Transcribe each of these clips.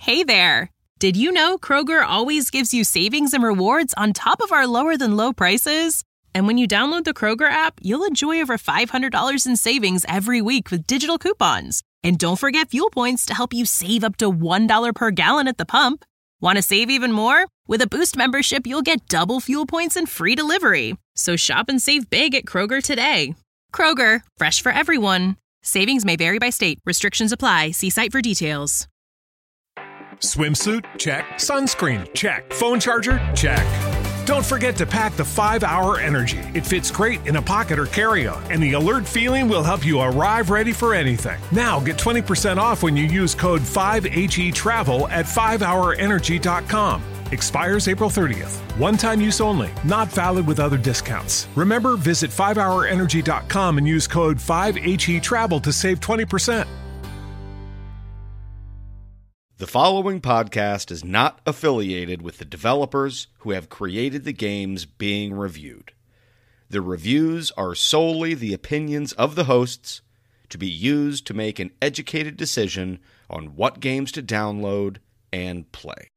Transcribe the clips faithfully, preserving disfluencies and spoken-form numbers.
Hey there! Did you know Kroger always gives you savings and rewards on top of our lower-than-low prices? And when you download the Kroger app, you'll enjoy over five hundred dollars in savings every week with digital coupons. And don't forget fuel points to help you save up to one dollar per gallon at the pump. Want to save even more? With a Boost membership, you'll get double fuel points and free delivery. So shop and save big at Kroger today. Kroger, fresh for everyone. Savings may vary by state. Restrictions apply. See site for details. Swimsuit? Check. Sunscreen? Check. Phone charger? Check. Don't forget to pack the five hour Energy. It fits great in a pocket or carry-on, and the alert feeling will help you arrive ready for anything. Now get twenty percent off when you use code five H E travel at five hour energy dot com. Expires April thirtieth. One-time use only. Not valid with other discounts. Remember, visit five hour energy dot com and use code five H E travel to save twenty percent. The following podcast is not affiliated with the developers who have created the games being reviewed. The reviews are solely the opinions of the hosts, to be used to make an educated decision on what games to download and play.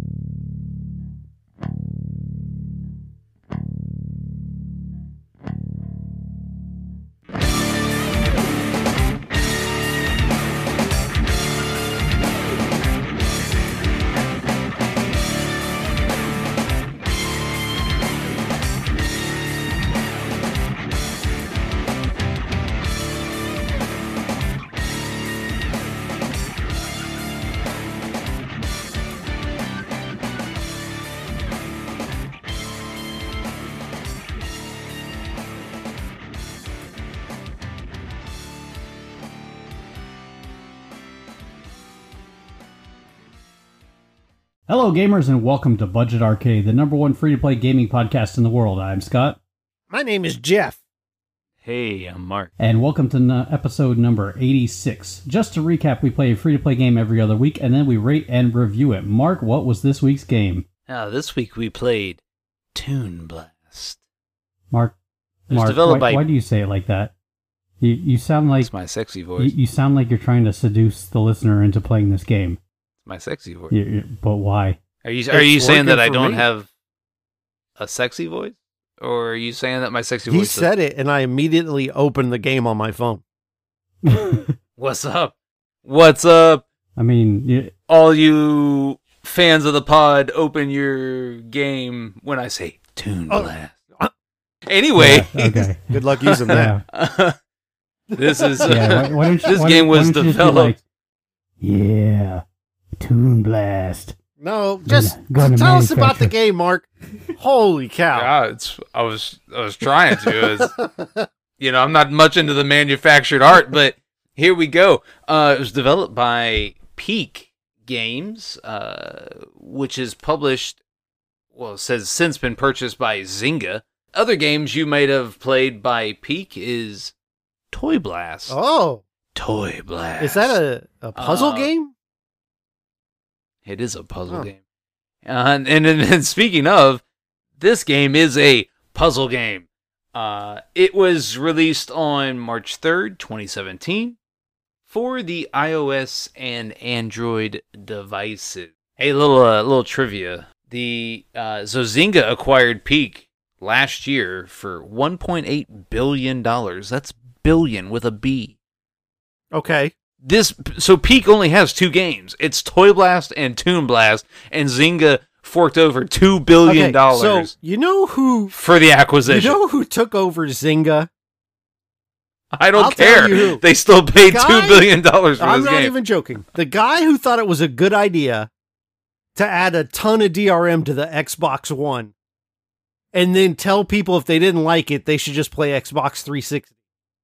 Hello, gamers, and welcome to Budget Arcade, the number one free-to-play gaming podcast in the world. I'm Scott. My name is Jeff. Hey, I'm Mark. And welcome to n- episode number eighty-six. Just to recap, we play a free-to-play game every other week, and then we rate and review it. Mark, what was this week's game? Uh, this week we played Toon Blast. Mark, It was Mark developed why, by- why do you say it like that? You you sound like It's my sexy you, voice. you sound like you're trying to seduce the listener into playing this game. my sexy voice. You, you, but why? Are you are you It's saying that I working for don't me. have a sexy voice? Or are you saying that my sexy He voice said it, and I immediately opened the game on my phone. I What's up? What's up? mean, you, All you fans of the pod, open your game when I say Toon Oh. Blast. Anyway, yeah, okay. Good luck using that. Yeah. this is Yeah, why, why don't you, this why game don't- why was don't you just be developed. like, yeah, Toon Blast. No, just gonna tell us about the manufacture. game, Mark. Holy cow. Yeah, it's I was I was trying to. It's, you know, I'm not much into the manufactured art, but here we go. Uh, it was developed by Peak Games, uh, which is published. Well, it says since been purchased by Zynga. Other games you might have played by Peak is Toy Blast. Oh, Toy Blast. is that a, a puzzle Uh, game? It is a puzzle Huh. game. Uh, and, and, and speaking of, this game is a puzzle game. Uh, it was released on March third, twenty seventeen for the iOS and Android devices. Hey, little uh, little trivia. The uh, so Zynga acquired Peak last year for one point eight billion dollars. That's billion with a B. Okay. This so Peak only has two games. It's Toy Blast and Toon Blast, and Zynga forked over two billion Okay, dollars so you know who for the you acquisition. know who took over Zynga? I don't I'll tell care. you who. They still paid Guy- two billion dollars for I'm this not game. even joking. The guy who thought it was a good idea to add a ton of D R M to the Xbox One and then tell people if they didn't like it, they should just play Xbox three sixty.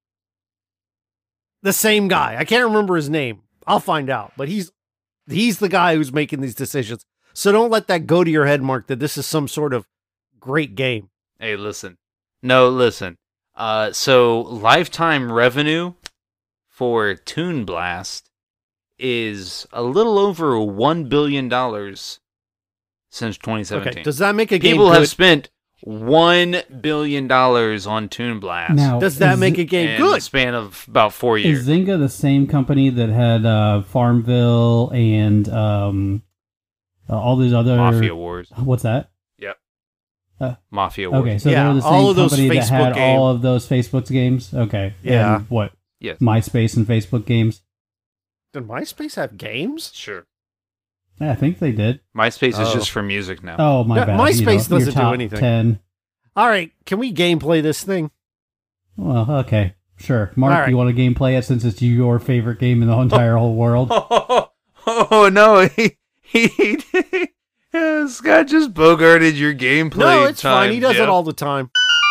The same guy. I can't remember his name. I'll find out. But he's he's the guy who's making these decisions. So don't let that go to your head, Mark, that this is some sort of great game. Hey, listen. No, listen. Uh, so lifetime revenue for Toon Blast is a little over one billion dollars since twenty seventeen. Okay. Does that make a game People good? have spent one billion dollars on Toon Blast. Now, Does that is make it- a game in good? the span of about four years. Is Zynga the same company that had uh, Farmville and um, uh, all these other Mafia Wars. What's that? Yep. Uh, Mafia Wars. Okay, so Yeah, they're the same all of those company that Facebook had game- all of those Facebook games. Okay, Yeah. And what Yes. MySpace and Facebook games? Did MySpace have games? Sure. Yeah, I think they did. MySpace is Oh. just for music now. Oh my Yeah, bad. MySpace you know, your doesn't do top anything. ten. All right, can we gameplay this thing? Well, okay, sure. Mark, All right. you want to gameplay it since it's your favorite game in the entire whole world? Oh, oh, no, he, he, yeah, Scott just bogarted your gameplay. No, it's time, fine. He does Jeff. it all the time.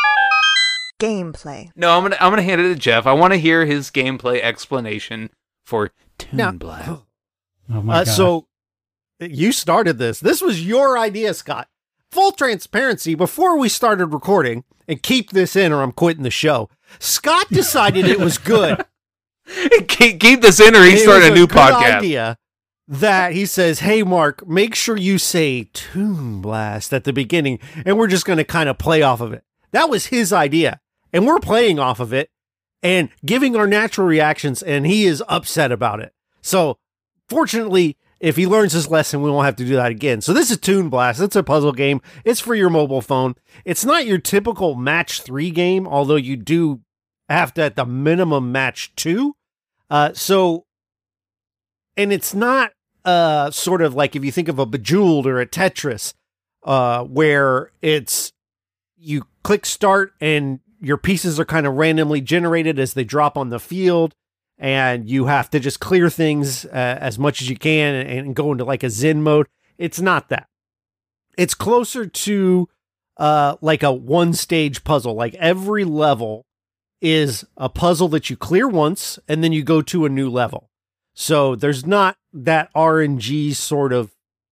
Gameplay. No, I'm gonna I'm gonna hand it to Jeff. I want to hear his gameplay explanation for Toon Now- Blast. Oh my Uh, god! so you started this. This was your idea, Scott. Full transparency, before we started recording, and keep this in or I'm quitting the show, Scott decided it was good. keep, keep this in, or he It started was a new good podcast. idea that he says, hey, Mark, make sure you say Toon Blast at the beginning, and we're just going to kind of play off of it. That was his idea, and we're playing off of it and giving our natural reactions, and he is upset about it. So, fortunately, if he learns his lesson, we won't have to do that again. So this is Toon Blast. It's a puzzle game. It's for your mobile phone. It's not your typical match three game, although you do have to at the minimum match two. Uh, so, and it's not uh, sort of like if you think of a Bejeweled or a Tetris, uh, where it's you click start and your pieces are kind of randomly generated as they drop on the field. And you have to just clear things uh, as much as you can and, and go into like a Zen mode. It's not that. It's closer to uh, like a one stage puzzle. Like every level is a puzzle that you clear once and then you go to a new level. So there's not that R N G sort of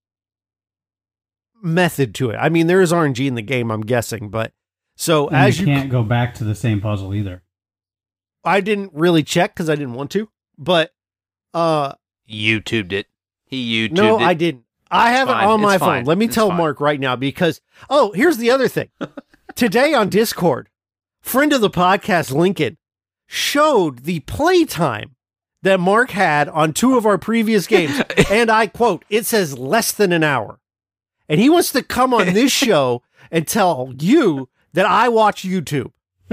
method to it. I mean, there is R N G in the game, I'm guessing, but so And as you you can't go back to the same puzzle either. I didn't really check because I didn't want to, but uh, YouTubed it. He YouTubed no, it. I didn't. I have it fine. on my It's phone. fine. Let me It's tell fine. Mark right now because, oh, here's the other thing. Today on Discord, friend of the podcast, Lincoln, showed the playtime that Mark had on two of our previous games. And I quote, it says less than an hour. And he wants to come on this show and tell you that I watch YouTube.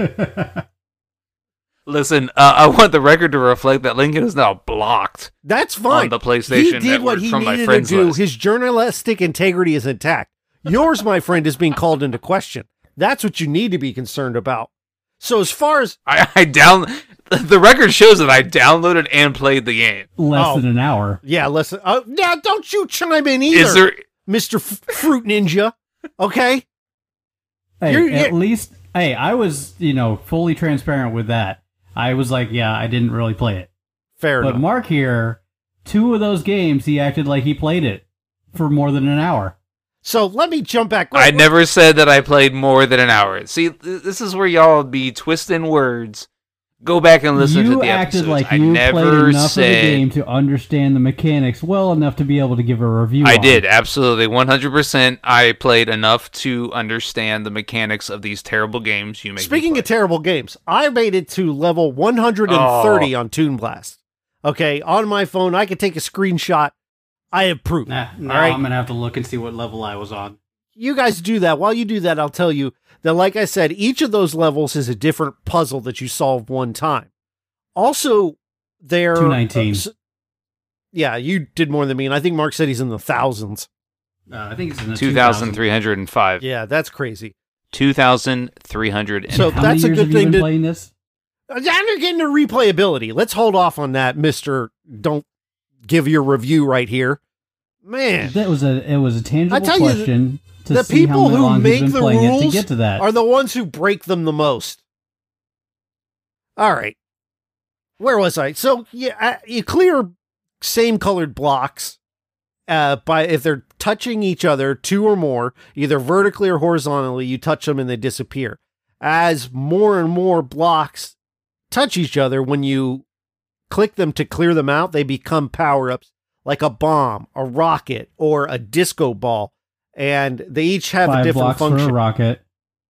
Listen, uh, I want the record to reflect that Lincoln is now blocked. That's fine. On the PlayStation he did what Network he from my needed to friends do. list. His journalistic integrity is intact. Yours, my friend, is being called into question. That's what you need to be concerned about. So as far as I, I down the record shows that I downloaded and played the game. Less Oh. than an hour. yeah, listen. Uh, now don't you chime in either, Is there? Mister F- Fruit Ninja. Okay. Hey, You're- at you're- least, hey, I was, you know, fully transparent with that. I was like, yeah, I didn't really play it. Fair But enough. Mark here, two of those games, he acted like he played it for more than an hour. So let me jump back. I Wait, never said that I played more than an hour. See, th- this is where y'all be twisting words. Go back and listen you to the acted episodes. like I you never played enough said. of the game to understand the mechanics well enough to be able to give a review. I on did, it. absolutely. one hundred percent I played enough to understand the mechanics of these terrible games you make. me Speaking play. of terrible games, I made it to level one hundred thirty Oh. on Toon Blast. Okay, on my phone, I can take a screenshot. I have proof. Nah, now All right. I'm gonna have to look and see what level I was on. You guys do that. While you do that, I'll tell you that, like I said, each of those levels is a different puzzle that you solve one time. Also, there. two nineteen. uh, s- yeah, you did more than me, and I think Mark said he's in the thousands. Uh, I think it's in the two thousand three hundred five. Yeah, that's crazy. two thousand three hundred So How that's a many years good have you thing been to- playing this? Uh, Now you're getting to replayability. Let's hold off on that, Mister Don't give your review right here. Man, That was a it was a tangible I tell you, question to the see how people who long he's make been the playing it to rules get to that. are the ones who break them the most. All right. Where was I? So yeah, uh, you clear same colored blocks uh, by if they're touching each other, two or more, either vertically or horizontally. You touch them and they disappear. As more and more blocks touch each other, when you click them to clear them out, they become power-ups like a bomb, a rocket, or a disco ball, and they each have Five a different blocks function. for a rocket.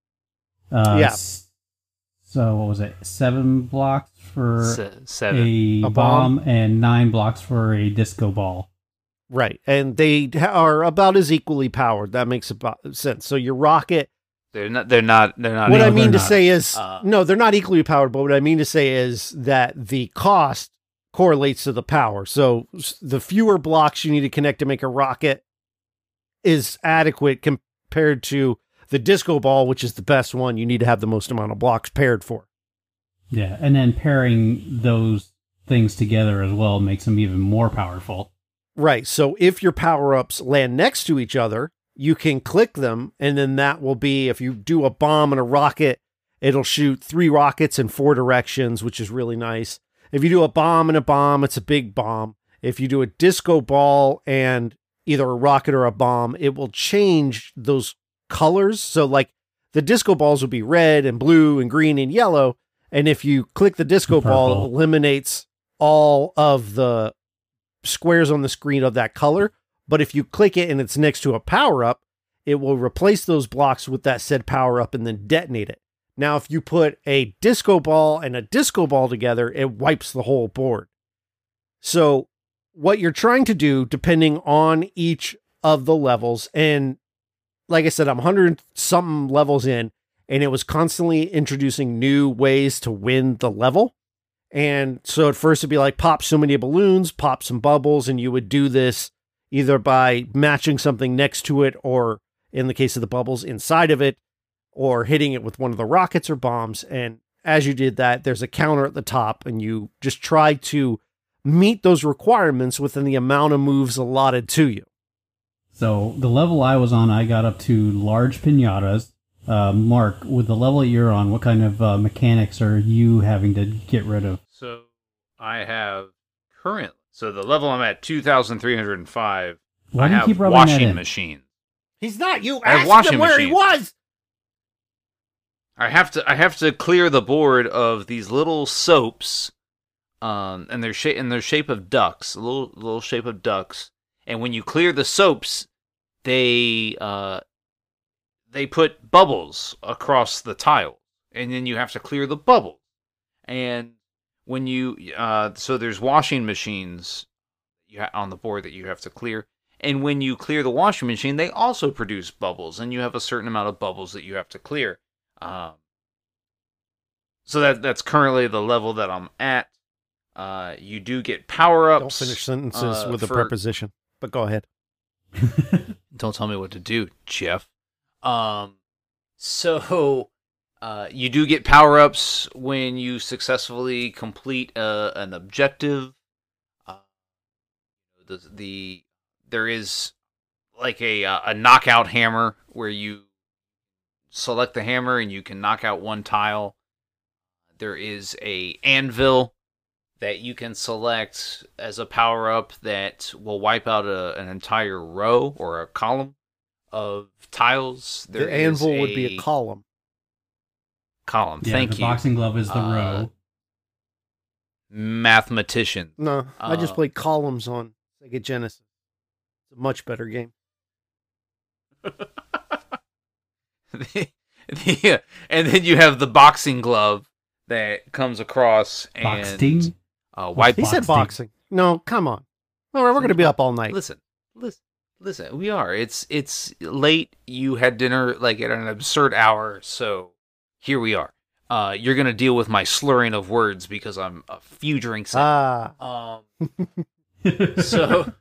Uh, Yeah. s- So what was it? Seven blocks for Se- seven. a, A bomb, bomb? and nine blocks for a disco ball. Right. And they ha- are about as equally powered. That makes about sense. So your rocket, They're not. They're not. They're not. what no, I mean to they're not. say is, Uh, no, they're not equally powered, but what I mean to say is that the cost correlates to the power. So s- the fewer blocks you need to connect to make a rocket is adequate compared to the disco ball, which is the best one. You need to have the most amount of blocks paired for. Yeah, and then pairing those things together as well makes them even more powerful. Right. So if your power ups land next to each other, you can click them, and then that will be, if you do a bomb and a rocket, it'll shoot three rockets in four directions, which is really nice. If you do a bomb and a bomb, it's a big bomb. If you do a disco ball and either a rocket or a bomb, it will change those colors. So like the disco balls will be red and blue and green and yellow. And if you click the disco ball, Purple. it eliminates all of the squares on the screen of that color. But if you click it and it's next to a power up, it will replace those blocks with that said power up and then detonate it. Now, if you put a disco ball and a disco ball together, it wipes the whole board. So what you're trying to do, depending on each of the levels, and like I said, I'm one hundred something levels in, and it was constantly introducing new ways to win the level. And so at first it'd be like, pop so many balloons, pop some bubbles, and you would do this either by matching something next to it, or in the case of the bubbles, inside of it, or hitting it with one of the rockets or bombs. And as you did that, there's a counter at the top, and you just try to meet those requirements within the amount of moves allotted to you. So the level I was on, I got up to large pinatas. Uh, Mark, with the level you're on, what kind of uh, mechanics are you having to get rid of? So I have current. So the level I'm at, two thousand three hundred five. Why I do you have keep rubbing that washing in? machine. He's not. You I have asked washing him where he machine. was. I have to. I have to clear the board of these little soaps, um, and they're shape in their shape of ducks, a little little shape of ducks. And when you clear the soaps, they uh, they put bubbles across the tile, and then you have to clear the bubbles. And when you uh, so there's washing machines you ha- on the board that you have to clear. And when you clear the washing machine, they also produce bubbles, and you have a certain amount of bubbles that you have to clear. Um, so that that's currently the level that I'm at. Uh, you do get power ups. Don't finish sentences uh, with a for- preposition, but go ahead. Don't tell me what to do, Jeff. Um, so uh, you do get power ups when you successfully complete uh, an objective. Uh, the the there is like a uh, a knockout hammer where you select the hammer and you can knock out one tile. There is a anvil that you can select as a power-up that will wipe out a, an entire row or a column of tiles. There The is anvil would be a column. column. Yeah, Thank the you. boxing glove is the Uh, row. Mathematician. No, I just Uh, played columns on Sega Genesis. It's a much better game. the, the, and then you have the boxing glove that comes across and Boxing? uh, wipe. He said Boxing. boxing. No, come on. All right, we're going to be up all night. Listen, listen, listen. We are. It's it's late. You had dinner like at an absurd hour, so here we are. Uh, you're gonna deal with my slurring of words because I'm a few drinks in. Ah, Um, so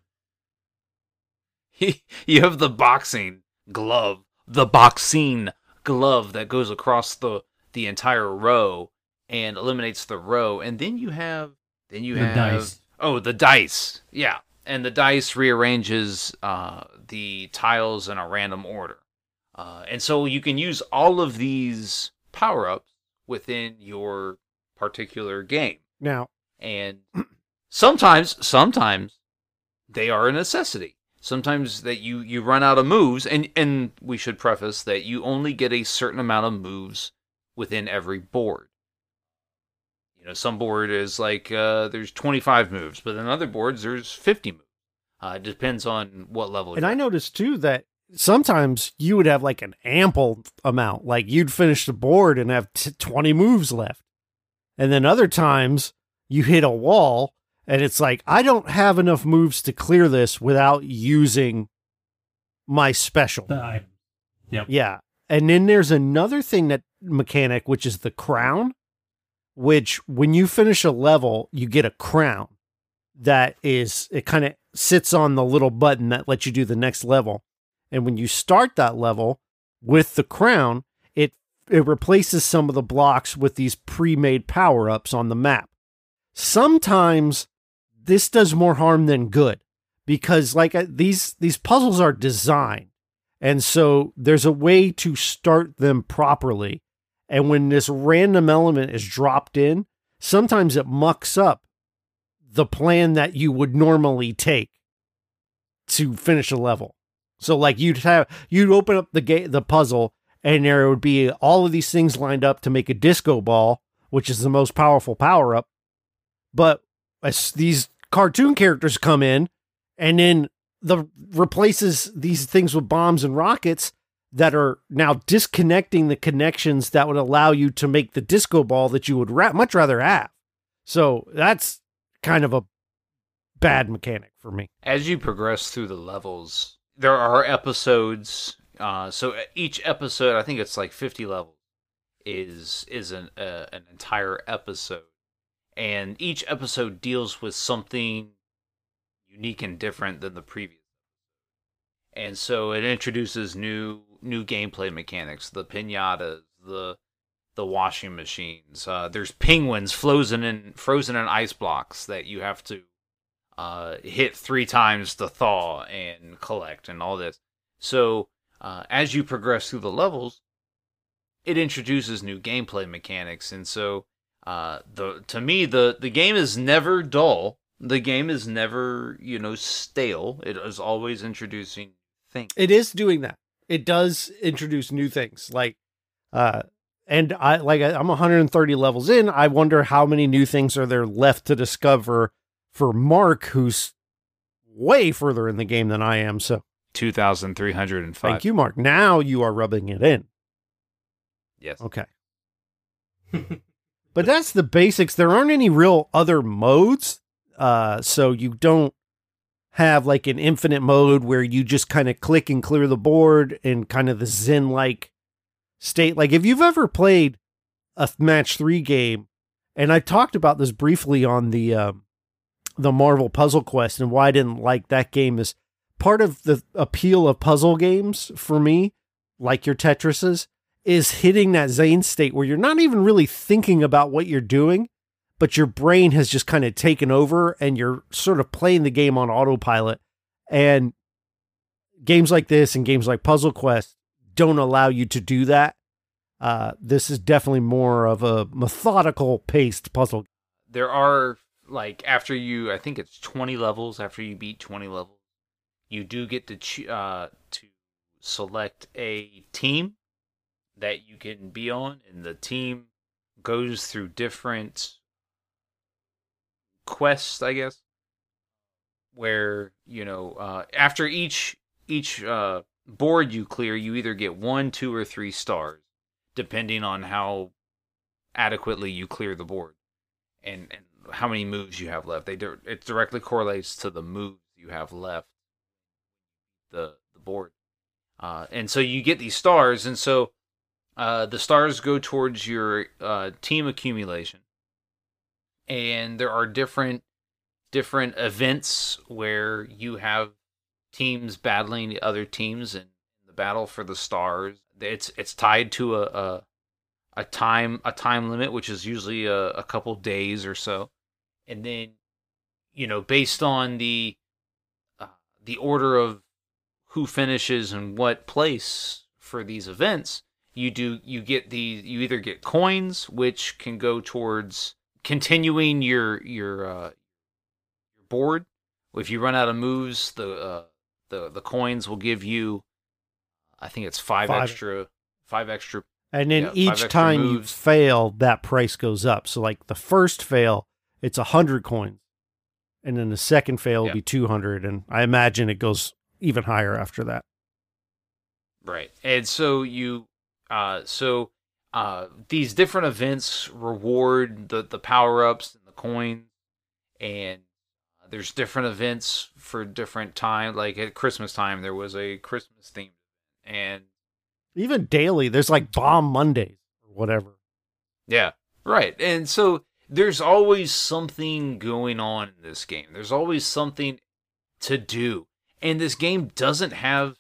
you have the boxing glove, the boxing glove that goes across the the entire row and eliminates the row, and then you have then you The have dice. oh the dice, yeah, and the dice rearranges uh, the tiles in a random order, uh, and so you can use all of these power ups within your particular game. now, And sometimes, sometimes they are a necessity. Sometimes that you, you run out of moves, and, and we should preface that you only get a certain amount of moves within every board. You know, some board is like, uh, there's twenty-five moves, but in other boards there's fifty moves. Uh, it depends on what level and you're I at. noticed too that sometimes you would have like an ample amount. Like you'd finish the board and have t- twenty moves left. And then other times you hit a wall and it's like, I don't have enough moves to clear this without using my special. The item. Yep. Yeah. And then there's another thing that mechanic, which is the crown, which when you finish a level, you get a crown that is, it kind of sits on the little button that lets you do the next level. And when you start that level with the crown, it it replaces some of the blocks with these pre-made power-ups on the map. Sometimes this does more harm than good because like these these puzzles are designed. And so there's a way to start them properly. And when this random element is dropped in, sometimes it mucks up the plan that you would normally take to finish a level. So like you'd have, you'd open up the ga- the puzzle and there would be all of these things lined up to make a disco ball, which is the most powerful power up. But as these cartoon characters come in and then the replaces these things with bombs and rockets that are now disconnecting the connections that would allow you to make the disco ball that you would ra- much rather have. So that's kind of a bad mechanic for me. As you progress through the levels, there are episodes. Uh, so each episode, I think it's like fifty levels, is is an uh, an entire episode, and each episode deals with something unique and different than the previous. And so it introduces new new gameplay mechanics, the piñatas, the the washing machines. Uh, there's penguins frozen in frozen in ice blocks that you have to uh, hit three times to thaw and collect and all this. So uh, as you progress through the levels, it introduces new gameplay mechanics, and so uh, the to me the the game is never dull. The game is never, you know, stale. It is always introducing things. It is doing that. It does introduce new things. Like, uh, and I like I'm one hundred thirty levels in. I wonder how many new things are there left to discover for Mark, who's way further in the game than I am. So two thousand three hundred five. Thank you, Mark. Now you are rubbing it in. Yes. Okay. But that's the basics. There aren't any real other modes. Uh, so you don't have like an infinite mode where you just kind of click and clear the board in kind of the Zen-like state. Like if you've ever played a match three game, and I talked about this briefly on the, um, the Marvel Puzzle Quest and why I didn't like that game is part of the appeal of puzzle games for me, like your Tetrises, is hitting that Zen state where you're not even really thinking about what you're doing, but your brain has just kind of taken over and you're sort of playing the game on autopilot. And games like this and games like Puzzle Quest don't allow you to do that. Uh, this is definitely more of a methodical paced puzzle. There are, like, after you, I think it's twenty levels, after you beat twenty levels, you do get to, ch- uh, to select a team that you can be on, and the team goes through different quests, I guess, where, you know, uh, after each each uh, board you clear, you either get one, two, or three stars, depending on how adequately you clear the board and, and how many moves you have left. They do, it directly correlates to the moves you have left the the board, uh, and so you get these stars, and so uh, the stars go towards your uh, team accumulation. And there are different different events where you have teams battling other teams in the battle for the stars. It's it's tied to a a, a time a time limit, which is usually a, a couple days or so. And then, you know, based on the uh, the order of who finishes in what place for these events, you do you get the you either get coins, which can go towards continuing your your uh, your board. If you run out of moves, the uh, the the coins will give you, I think it's five, five. extra five extra. And then yeah, each time you fail, that price goes up. So like the first fail, it's a hundred coins, and then the second fail will yeah. be two hundred, and I imagine it goes even higher after that. Right. And so you, uh, so uh, these different events reward the, the power-ups and the coins, and there's different events for different time. Like at Christmas time, there was a Christmas theme, and even daily, there's like Bomb Mondays or whatever. yeah, right. And so there's always something going on in this game. There's always something to do, and this game doesn't have.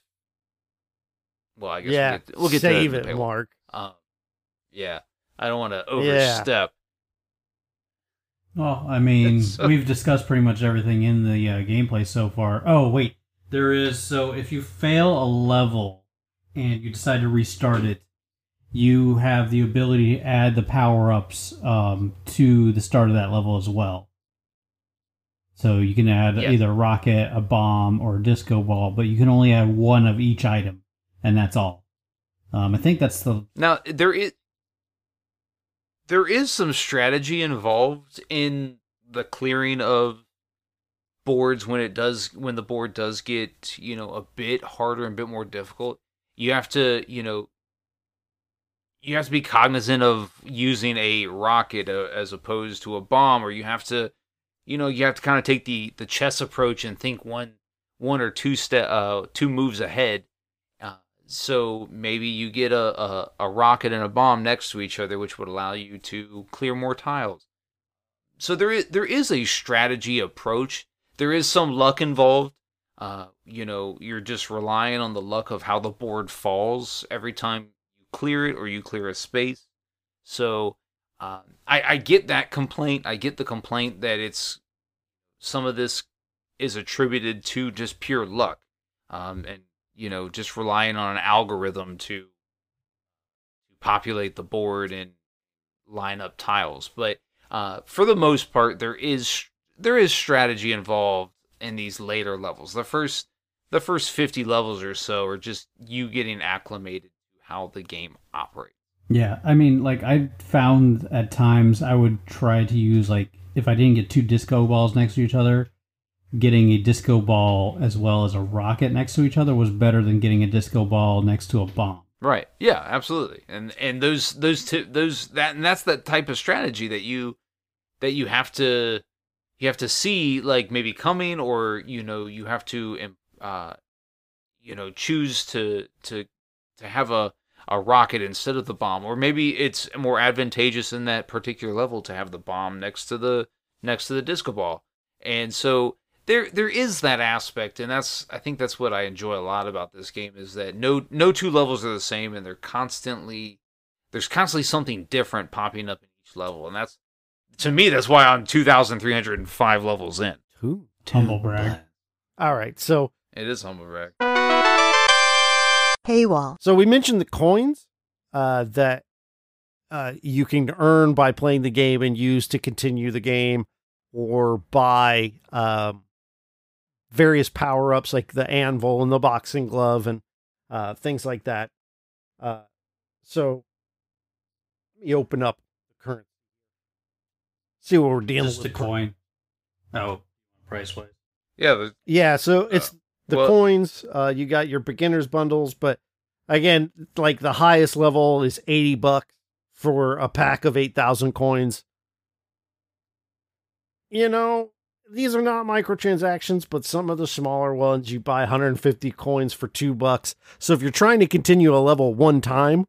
Well, I guess yeah, we'll get, we'll get save to it, the, Mark. Um, yeah, I don't want to overstep. Well, I mean, It's, uh, we've discussed pretty much everything in the uh, gameplay so far. Oh, wait. There is, so if you fail a level and you decide to restart it, you have the ability to add the power-ups um, to the start of that level as well. So you can add Yeah. either a rocket, a bomb, or a disco ball, but you can only add one of each item, and that's all. Um, I think that's the... Now there is there is some strategy involved in the clearing of boards when it does when the board does get, you know, a bit harder and a bit more difficult. You have to, you know, you have to be cognizant of using a rocket uh, as opposed to a bomb, or you have to, you know, you have to kind of take the the chess approach and think one one or two step uh two moves ahead. Uh, so maybe you get a, a a rocket and a bomb next to each other, which would allow you to clear more tiles. So there is there is a strategy approach. There is some luck involved. Uh, you know, you're just relying on the luck of how the board falls every time you clear it or you clear a space. So um, I, I get that complaint. I get the complaint that it's some of this is attributed to just pure luck, um, and you know, just relying on an algorithm to populate the board and line up tiles. But uh, for the most part, there is there is strategy involved in these later levels. The first the first fifty levels or so are just you getting acclimated to how the game operates. Yeah, I mean, like, I found at times I would try to use, like, if I didn't get two disco balls next to each other, getting a disco ball as well as a rocket next to each other was better than getting a disco ball next to a bomb. Right. Yeah, absolutely. And and those those two, those that and that's that type of strategy that you that you have to you have to see, like, maybe coming, or you know, you have to uh you know, choose to to to have a a rocket instead of the bomb, or maybe it's more advantageous in that particular level to have the bomb next to the next to the disco ball. And so there there is that aspect, and that's I think that's what I enjoy a lot about this game, is that no no two levels are the same, and they're constantly there's constantly something different popping up in each level, and that's, to me, that's why I'm two thousand three hundred five levels in. Who? Humble brag. All right, so It is humble brag. Paywall. So we mentioned the coins uh, that uh, you can earn by playing the game and use to continue the game, or buy um, various power-ups like the anvil and the boxing glove and uh, things like that. Uh, so let me open up the current. See what we're dealing Just a with. coin. Oh, price-wise. Yeah, the, Yeah, so it's Uh, the well- coins. Uh, you got your beginner's bundles, but again, like the highest level is eighty bucks for a pack of eight thousand coins. You know, these are not microtransactions, but some of the smaller ones, you buy one hundred fifty coins for two bucks. So if you're trying to continue a level one time,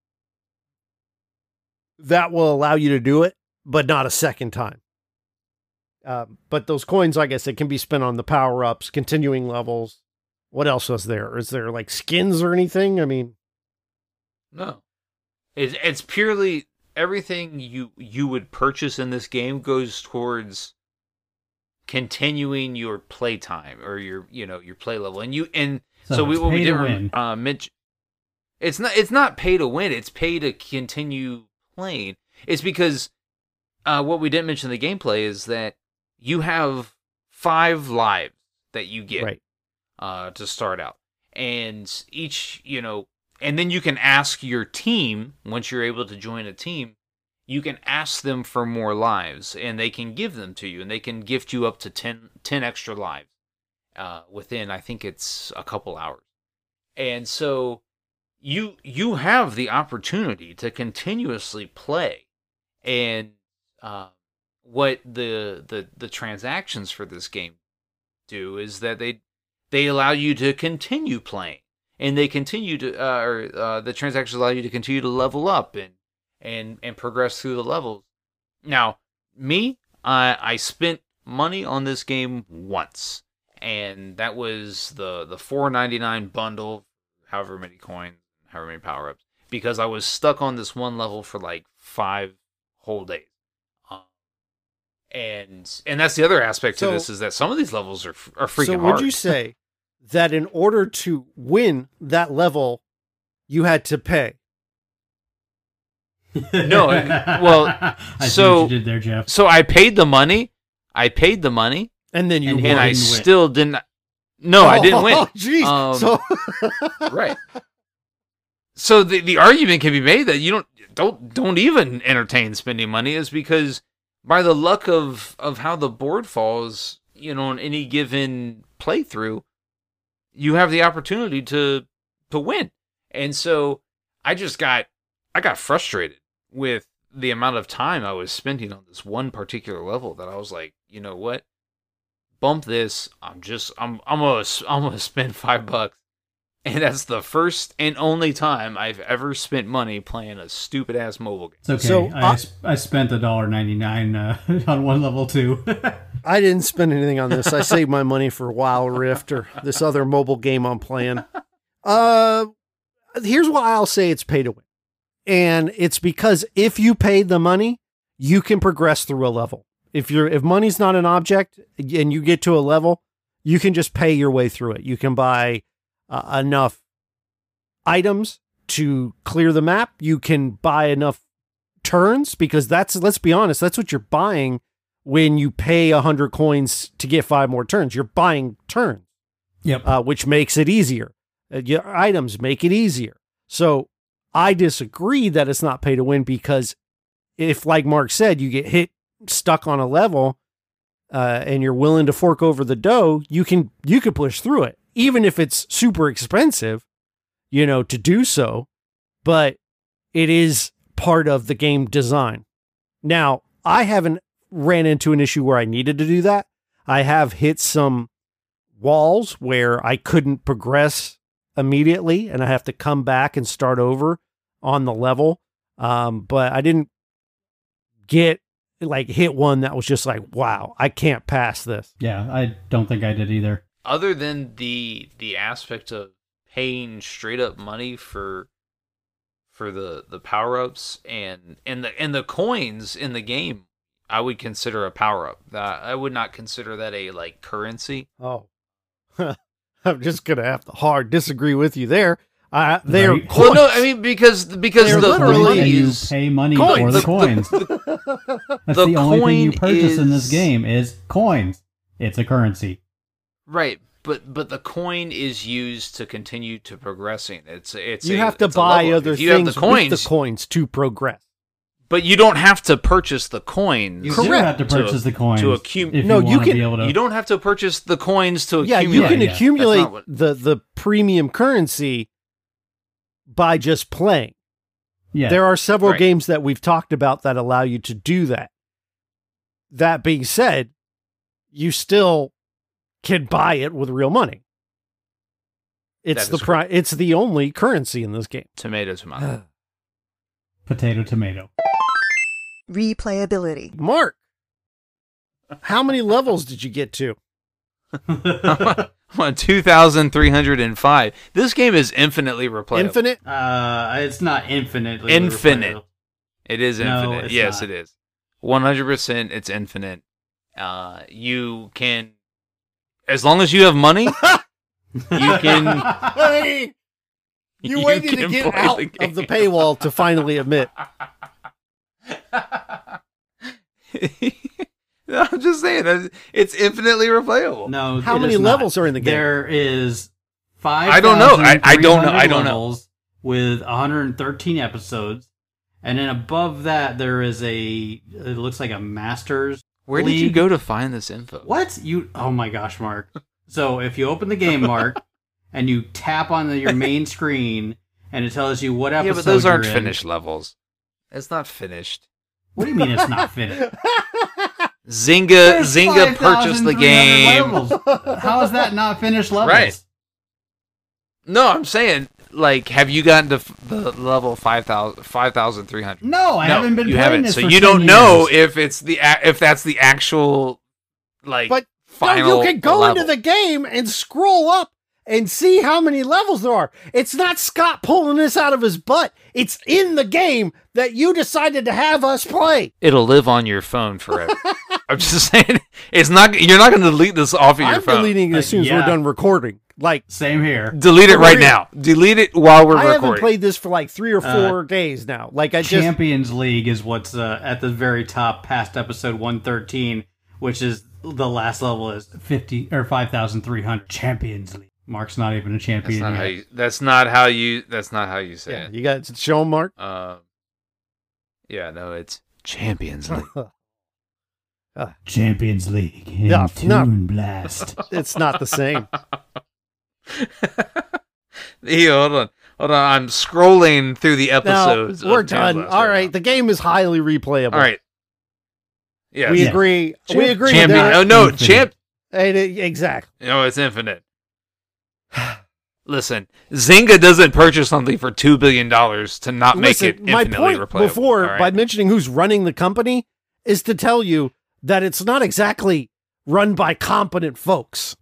that will allow you to do it, but not a second time. Uh, but those coins, I guess, it can be spent on the power-ups, continuing levels. What else is there? Is there like skins or anything? I mean, no. It's it's purely everything you you would purchase in this game goes towards continuing your play time, or your you know your play level, and you and so, So we it's what we pay to did win. uh, mention. It's not it's not pay to win. It's pay to continue playing. It's because uh, what we didn't mention in the gameplay is that you have five lives that you get. right. Uh, to start out, and each, you know, and then you can ask your team, once you're able to join a team, you can ask them for more lives, and they can give them to you, and they can gift you up to ten, ten extra lives uh, within, I think it's a couple hours. And so you you have the opportunity to continuously play, and uh, what the the the transactions for this game do is that they they allow you to continue playing, and they continue to uh, or uh, the transactions allow you to continue to level up and and and progress through the levels. Now, me, I I spent money on this game once, and that was the the four ninety-nine bundle, however many coins, however many power ups, because I was stuck on this one level for like five whole days. Um, and and that's the other aspect So- to this, is that some of these levels are are freaking So hard. would you say that in order to win that level, you had to pay? No, it- well, I see so- what you did there, Jeff. So I paid the money. I paid the money, And then you And won. and I didn't win. still didn't. No, I didn't win. Oh, jeez. Um, so Right. So the the argument can be made that you don't don't don't even entertain spending money, is because by the luck of of how the board falls, you know, on any given playthrough, you have the opportunity to to win. And so I just got I got frustrated with the amount of time I was spending on this one particular level, that I was like, you know what? Bump this. I'm just I'm I'm gonna I'm gonna spend five bucks. And that's the first and only time I've ever spent money playing a stupid ass mobile game. It's okay. So, I, uh, I spent a dollar ninety nine uh, on one level too. I didn't spend anything on this. I saved my money for Wild Rift or this other mobile game I'm playing. Uh, here's why I'll say it's pay to win. And it's because if you paid the money, you can progress through a level. If you're if money's not an object and you get to a level, you can just pay your way through it. You can buy uh, enough items to clear the map. You can buy enough turns, because that's, let's be honest, that's what you're buying when you pay one hundred coins to get five more turns. You're buying turns, Yep. uh, which makes it easier. Uh, your items make it easier. So I disagree that it's not pay to win, because if, like Mark said, you get hit stuck on a level uh, and you're willing to fork over the dough, you can you can push through it, even if it's super expensive, you know, to do so. But it is part of the game design. Now, I haven't ran into an issue where I needed to do that. I have hit some walls where I couldn't progress immediately, and I have to come back and start over on the level. Um, but I didn't get like hit one that was just like, wow, I can't pass this. Yeah, I don't think I did either. Other than the the aspect of paying straight up money for for the, the power ups and, and the and the coins in the game, I would consider a power up. That I would not consider that a like currency. Oh, I'm just gonna have to hard disagree with you there. Uh, they're Right. Well, no, coins. I mean because because They're the literally- money And you is pay money coins. for the The- coins. the- That's the the, only thing you coin purchase in this is- game is coins. It's a currency. right, but but the coin is used to continue to progressing. It's it's you a, have to it's a buy level. other If you have things the coins, with the coins to progress. but you don't have to purchase the coins. You Correct. do have to To- purchase the coins to accum- if No, you, you want to can- be able to. You don't have to purchase the coins to Yeah, accumulate. you can Yeah, yeah. accumulate That's not what- the the premium currency by just playing. Yeah. There are several Right. games that we've talked about that allow you to do that. That being said, you still can buy it with real monay. It's That the is pri- it's the only currency in this game. Tomato, tomato. Potato, tomato. Replayability. Mark, how many levels did you get to? I'm on two thousand three hundred five. This game is infinitely replayable. Infinite? Uh, it's not infinitely Infinite. replayable. It is No, infinite. it's yes, not. it is. one hundred percent it's infinite. Uh, you can, as long as you have money, you can. Hey, you, waited to can get play out the of the game. paywall to finally admit. No, I'm just saying, it's infinitely replayable. No, How it many is not. levels are in the game? There is five. I don't know. I- I don't know. I don't know. levels with one hundred thirteen episodes, and then above that there is a. It looks like a Masters. Where did you League. go to find this info? What you? Oh my gosh, Mark! So if you open the game, Mark, and you tap on the, your main screen, and it tells you what episode. Yeah, but those you're aren't in. finished levels. It's not finished. What do you mean it's not finished? Zynga There's Zynga purchased the five thousand three hundred game. levels. How is that not finished levels? Right. No, I'm saying, like, have you gotten to f- the level five thousand, five thousand three hundred? No, I no, haven't been you playing haven't. this So for you ten don't know years. if it's the a- if that's the actual like But final no, you can go level. into the game and scroll up and see how many levels there are. It's not Scott pulling this out of his butt. It's in the game that you decided to have us play. It'll live on your phone forever. I'm just saying, it's not. You're not going to delete this off of your I'm phone. deleting it as Uh, soon as yeah. we're done recording. Like, Same here. Delete it For right real. now. Delete it while we're I recording. haven't played this for like three or four Uh, days now. Like, I just Champions League is what's uh, at the very top past episode one thirteen, which is the last level is fifty or five thousand three hundred. Champions League. Mark's not even a That's champion not yet. how you. That's not how you. That's not how you say yeah, it. you got to show 'em, Mark. Um. Yeah. No. It's Champions League. Champions League. In Yeah, no. Toon Blast. It's not the same. Hey, hold on. Hold on. I'm scrolling through the Now, episodes. we're of done. Champions All right right, now. the game is highly replayable. All right. Yeah. we Yes. agree. Champ- we agree. Champion. that- Oh no, Infinite. champ. It- it- exactly. No, it's infinite. Listen, Zynga doesn't purchase something for two billion dollars to not make Listen, it my infinitely point replayable. before, all right? by mentioning who's running the company, is to tell you that it's not exactly run by competent folks.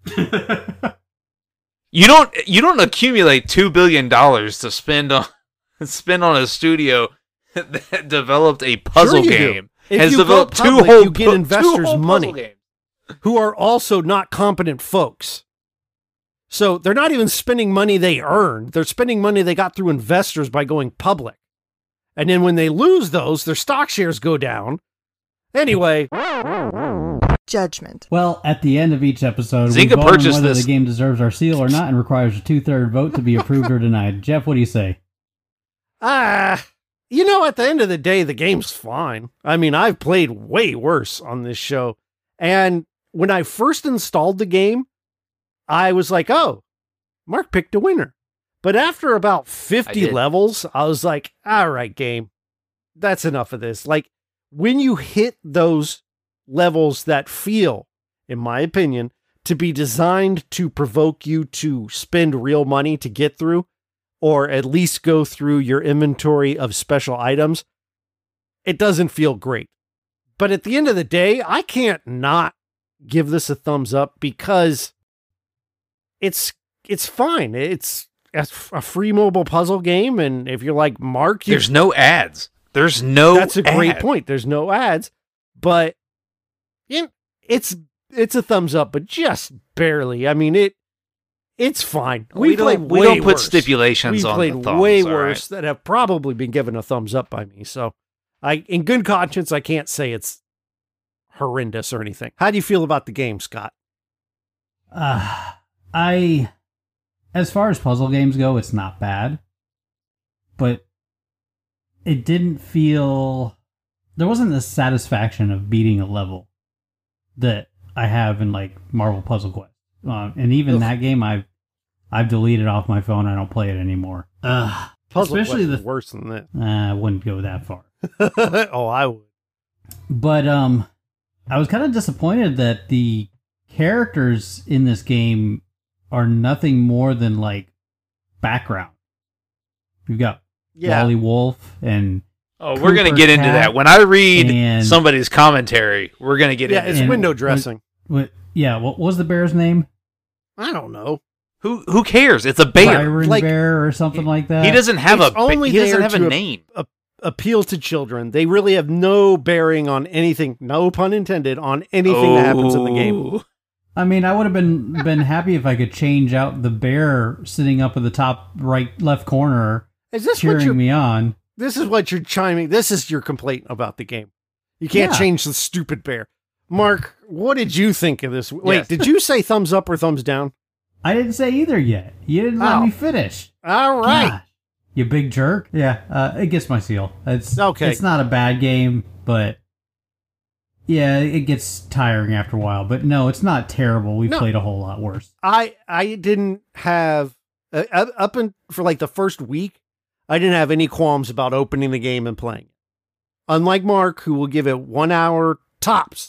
You don't you don't accumulate two billion dollars to spend on spend on a studio that developed a puzzle Sure you do. game. If has you go developed two public, whole you get pu- two investors' whole money. puzzle games. Who are also not competent folks. So they're not even spending money they earned. They're spending money they got through investors by going public. And then when they lose those, their stock shares go down. Anyway, Judgment. Well, at the end of each episode, we Zynga vote on purchased whether this- the game deserves our seal or not and requires a two-third vote to be approved or denied. Jeff, what do you say? ah, you know, at the end of the day, the game's fine. I mean, I've played way worse on this show. And when I first installed the game, I was like, oh, Mark picked a winner. But after about I fifty did. levels, I was like, all right, game, that's enough of this. Like, when you hit those levels that feel, in my opinion, to be designed to provoke you to spend real money to get through, or at least go through your inventory of special items, it doesn't feel great. But at the end of the day, I can't not give this a thumbs up because it's it's fine. It's a f- a free mobile puzzle game, and if you're like Mark, you, There's no ads. There's no that's a great ad. point. There's no ads, but you know, it's it's a thumbs up, but just barely. I mean, it it's fine. We, We played don't we way don't put worse. stipulations We on played the thumbs, way all right? worse that have probably been given a thumbs up by me. So, I, in good conscience, I can't say it's horrendous or anything. How do you feel about the game, Scott? Uh, I, as far as puzzle games go, it's not bad, but it didn't feel, there wasn't the satisfaction of beating a level that I have in like Marvel Puzzle Quest. Uh, and even Ugh. that game, I've, I've deleted off my phone. I don't play it anymore. Uh, Puzzle especially Quest is the, worse than that. uh, I wouldn't go that far. Oh, I would. But um, I was kind of disappointed that the characters in this game are nothing more than like background. We've got Yeah. Wally Wolf and Oh, we're gonna Cooper get into Cat that when I read and- somebody's commentary. We're gonna get Yeah, into it's that. And- window dressing. what? Yeah, what was the bear's name? I don't know. Who who cares? It's a bear. Byron Like- Bear or something like that. He doesn't have It's a only he doesn't there have a to- name. Appeal to children. They really have no bearing on anything, no pun intended, on anything that happens in the game. Oh. I mean, I would have been been happy if I could change out the bear sitting up in the top right left corner Is this what you're cheering me on. This is what you're chiming. This is your complaint about the game. You can't Yeah. change the stupid bear. Mark, what did you think of this? Wait, Yes. did you say thumbs up or thumbs down? I didn't say either yet. You didn't let Oh. me finish. All right. Gosh, you big jerk. Yeah, uh, it gets my seal. It's Okay. It's not a bad game, but yeah, it gets tiring after a while. But no, it's not terrible. We've No. played a whole lot worse. I I didn't have uh, up up in, for like the first week. I didn't have any qualms about opening the game and playing it. Unlike Mark, who will give it one hour tops.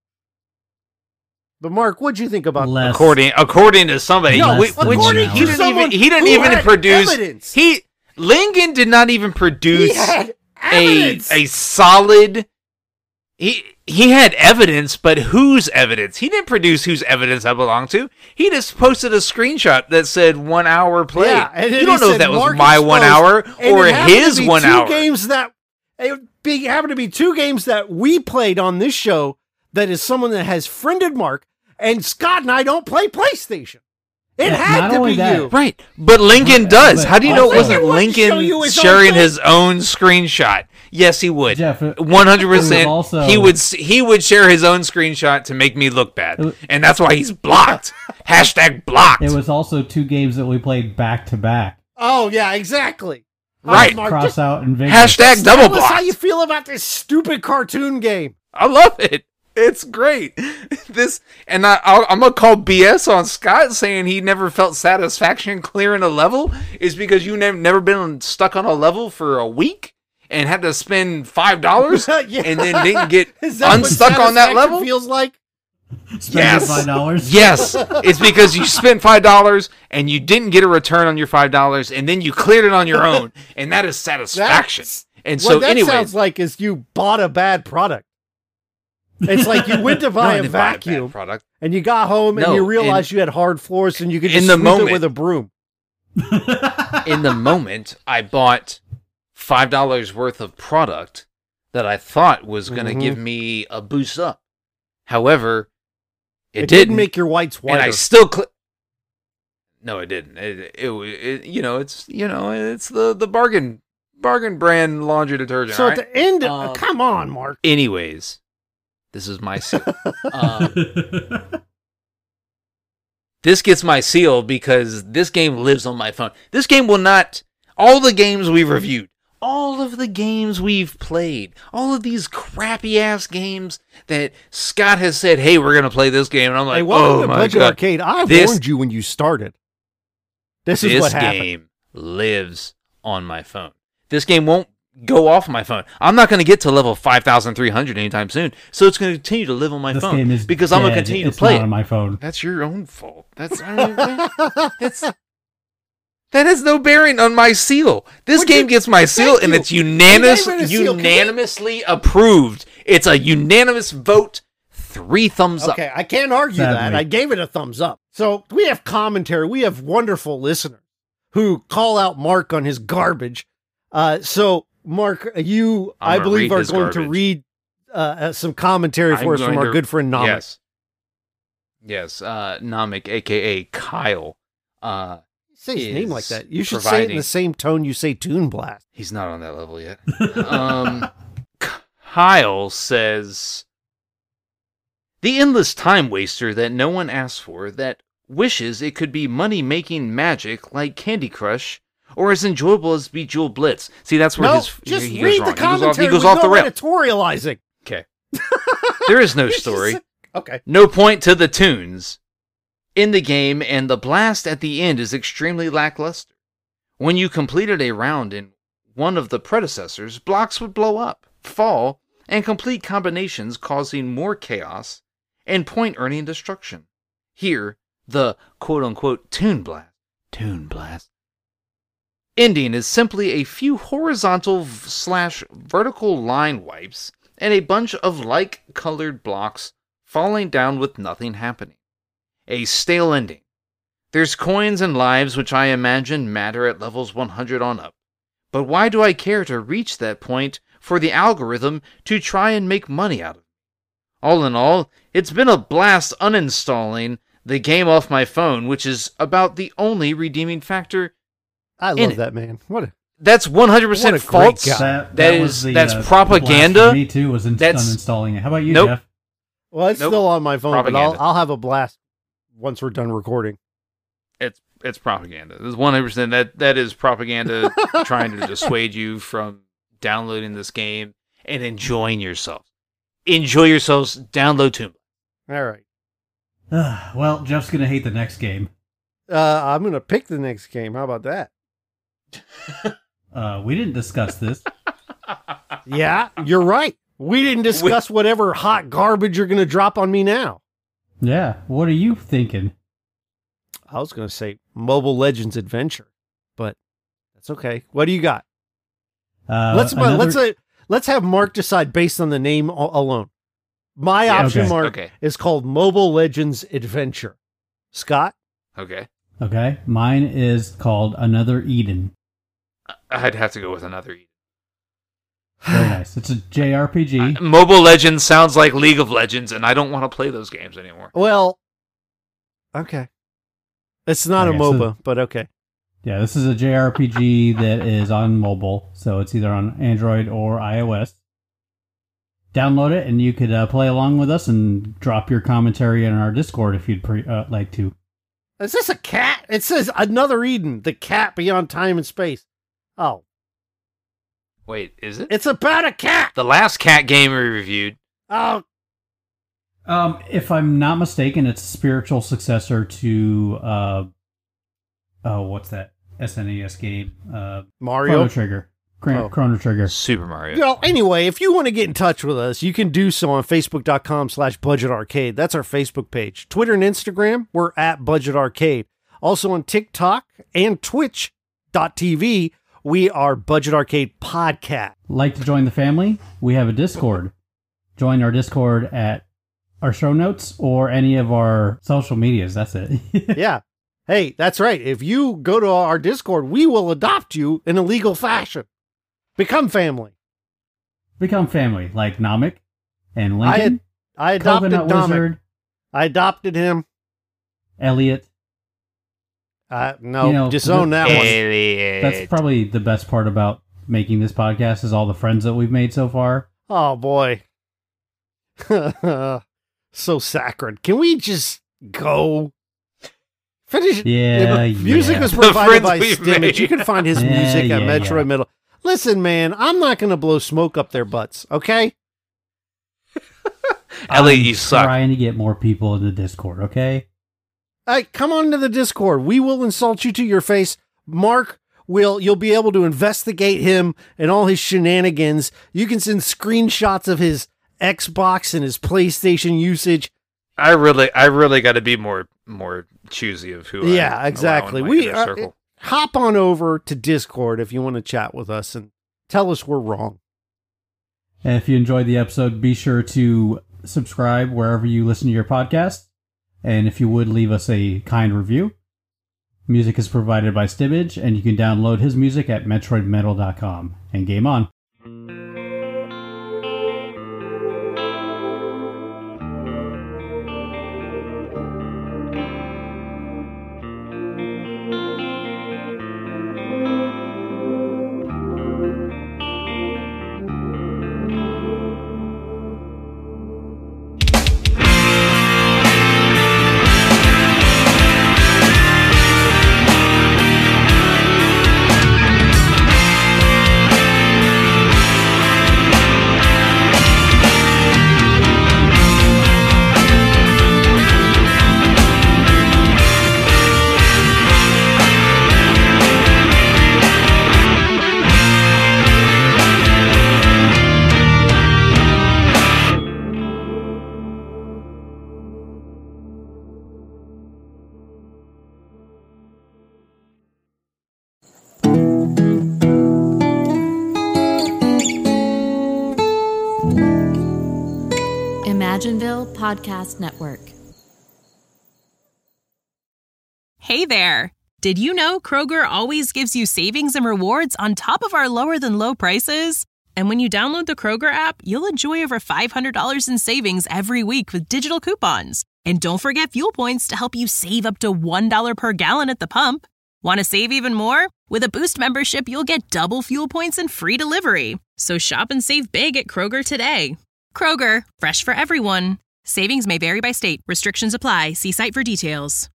But Mark, what'd you think about Less. According according to somebody, No, we, than which an he hour. didn't someone even he didn't who even had produce evidence. he Lincoln did not even produce He had a evidence. a solid he he had evidence, but whose evidence? He didn't produce whose evidence I belong to. He just posted a screenshot that said one hour played. Yeah, and then you don't he know said if that was Mark my one exposed, hour and or it happened to his be one two hour. Games that it be, happened to be two games that we played on this show. That is someone that has friended Mark, and Scott and I don't play PlayStation. It Yeah, had not to only be that- you. Right, but Lincoln But- does. but How do you know it also- wasn't Lincoln wouldn't show Lincoln you his own sharing thing. his own screenshot? Yes, he would. Jeff, it- One hundred it was percent. also- He would. s- He would share his own screenshot to make me look bad, It- and that's why he's blocked. Hashtag blocked. It was also two games that we played back to back. Oh yeah, exactly. Right. Oh, Mark, Cross just out and Vegas. Hashtag double tell us how you blocked. feel about this stupid cartoon game. I love it. It's great. This and I, I'll, I'm gonna call B S on Scott saying he never felt satisfaction clearing a level is because you never never been stuck on a level for a week and had to spend five dollars Yeah. and then didn't get Is that what unstuck on that satisfaction level. Feels like. Spending Yes. five dollars. Yes, it's because you spent five dollars and you didn't get a return on your five dollars, and then you cleared it on your own, and that is satisfaction. That's- and what so, that anyway, sounds like is you bought a bad product. It's like you went to no, buy I a didn't buy a bad vacuum product. and you got home and No, you realized in- you had hard floors and you could in just the sweep moment- it with a broom. In the moment, I bought five dollars worth of product that I thought was going to Mhm. give me a boost up. However, it, It, didn't, didn't make your whites whiter. and I still. Cl- no, it didn't. It, it, it, you know, it's you know, it's the the bargain bargain brand laundry detergent. so all at right? the end, uh, Um, come on, Mark. Anyways, this is my seal. um, this gets my seal because this game lives on my phone. This game will not. All the games we've reviewed, all of the games we've played, all of these crappy ass games that Scott has said, "Hey, we're gonna play this game," and I'm like, Hey, welcome "Oh to my Budget god!" Arcade. I This- warned you when you started. This is This what happened. game lives on my phone. This game won't go off my phone. I'm not going to get to level five thousand three hundred anytime soon, so it's going to continue to live on my This phone game is because I'm going to dead. continue It's to play not it. on my phone. That's your own fault. That's, I mean, that's that has no bearing on my seal. This Would game you- gets my seal, Thank and you. it's unanimous, You gave it a seal. Can we- unanimously approved. It's a unanimous vote. Three thumbs up. Okay, I can't argue that. Sadly. I gave it a thumbs up. So we have commentary. We have wonderful listeners who call out Mark on his garbage. Uh, so, Mark, you, I'm I gonna believe, read are his going to garbage. read uh, uh, some commentary I'm for us from going our to- good friend Namek. Yes. Yes. Uh, Namek, aka Kyle. Uh, Say his name like is that. You should say it in providing- the same tone you say Toon Blast. He's not on that level yet. um, Kyle says, "The endless time waster that no one asks for, that wishes it could be money-making magic like Candy Crush, or as enjoyable as Bejeweled Blitz." See, that's where No, his just he read goes the wrong. He goes off, commentary he goes with off the no rail. editorializing. Okay. There is no You should story. say- Okay. No point to the tunes in the game, and the blast at the end is extremely lackluster. When you completed a round in one of the predecessors, blocks would blow up, fall, and complete combinations causing more chaos and point-earning destruction. Here, the quote-unquote Toon Blast, Toon Blast, ending is simply a few horizontal v- slash vertical line wipes and a bunch of like-colored blocks falling down with nothing happening. A stale ending. There's coins and lives which I imagine matter at levels one hundred on up. But why do I care to reach that point for the algorithm to try and make money out of it? All in all, it's been a blast uninstalling the game off my phone, which is about the only redeeming factor. I In love it. that, man. What a That's one hundred percent What a great false. guy. That, That was is- the, that's uh, propaganda. blast for me too. Was in- That's- uninstalling it. How about you, Nope. Jeff? well, it's Nope. still on my phone, but I'll, Propaganda. I'll have a blast once we're done recording. It's it's propaganda. This one hundred percent that that is propaganda trying to dissuade you from downloading this game and enjoying yourself. Enjoy yourselves. Download Tomb. All right. Well, Jeff's gonna hate the next game. Uh, I'm going to pick the next game. How about that? Uh, we didn't discuss this. Yeah, you're right. We didn't discuss whatever hot garbage you're going to drop on me now. Yeah, what are you thinking? I was going to say Mobile Legends Adventure, but that's okay. What do you got? Uh, let's another- let's uh, let's have Mark decide based on the name al- alone. My Yeah, option, okay. Mark, Okay. is called Mobile Legends Adventure. Scott? Okay. Okay, mine is called Another Eden. I'd have to go with another Eden. Very nice. It's a J R P G. Uh, Mobile Legends sounds like League of Legends, and I don't want to play those games anymore. Well, okay. It's not Okay, a so- MOBA, but okay. Yeah, this is a J R P G that is on mobile, so it's either on Android or iOS. Download it, and you could uh, play along with us and drop your commentary in our Discord if you'd pre- uh, like to. Is this a cat? It says Another Eden, the cat beyond time and space. Oh, Wait, is it? it's about a cat. The last cat game we reviewed. Oh, Um, if I'm not mistaken, it's a spiritual successor to uh, oh, what's that S N E S game? Uh, Mario. Chrono Trigger. Chrono, Oh. Chrono Trigger. Super Mario. Well, anyway, if you want to get in touch with us, you can do so on Facebook.com slash Budget Arcade. That's our Facebook page. Twitter and Instagram, we're at Budget Arcade. Also on TikTok and Twitch dot T V, we are Budget Arcade Podcast. Like to join the family? We have a Discord. Join our Discord at our show notes or any of our social medias. That's it. Yeah. Hey, that's right. If you go to our Discord, we will adopt you in a legal fashion. Become family. Become family, like Namek and I Lincoln, had, I adopted Coconut Dominic. Wizard, I adopted him. Elliot. Uh, no, You know, disown the- that one. Alien. That's probably the best part about making this podcast is all the friends that we've made so far. Oh, boy. So saccharine. Can we just go? Finish. Yeah, the music yeah. was The provided friends by we've Stimmage. made. You can find his Yeah, music at yeah, Metro yeah. Middle. Listen, man, I'm not going to blow smoke up their butts, okay? Elliot, I'm you suck. Trying to get more people in the Discord, okay? Hey, come on to the Discord. We will insult you to your face. Mark will, you'll be able to investigate him and all his shenanigans. You can send screenshots of his Xbox and his PlayStation usage. I really, I really got to be more, more choosy of who. Yeah, I exactly. allow in my We inner uh, circle. hop on over to Discord if you want to chat with us and tell us we're wrong. And if you enjoyed the episode, be sure to subscribe wherever you listen to your podcast. And if you would, leave us a kind review. Music is provided by Stimmage, and you can download his music at metroid metal dot com. And game on. Imagineville Podcast Network. Hey there! Did you know Kroger always gives you savings and rewards on top of our lower than low prices? And when you download the Kroger app, you'll enjoy over five hundred dollars in savings every week with digital coupons. And don't forget fuel points to help you save up to one dollar per gallon at the pump. Want to save even more? With a Boost membership, you'll get double fuel points and free delivery. So shop and save big at Kroger today. Kroger, fresh for everyone. Savings may vary by state. Restrictions apply. See site for details.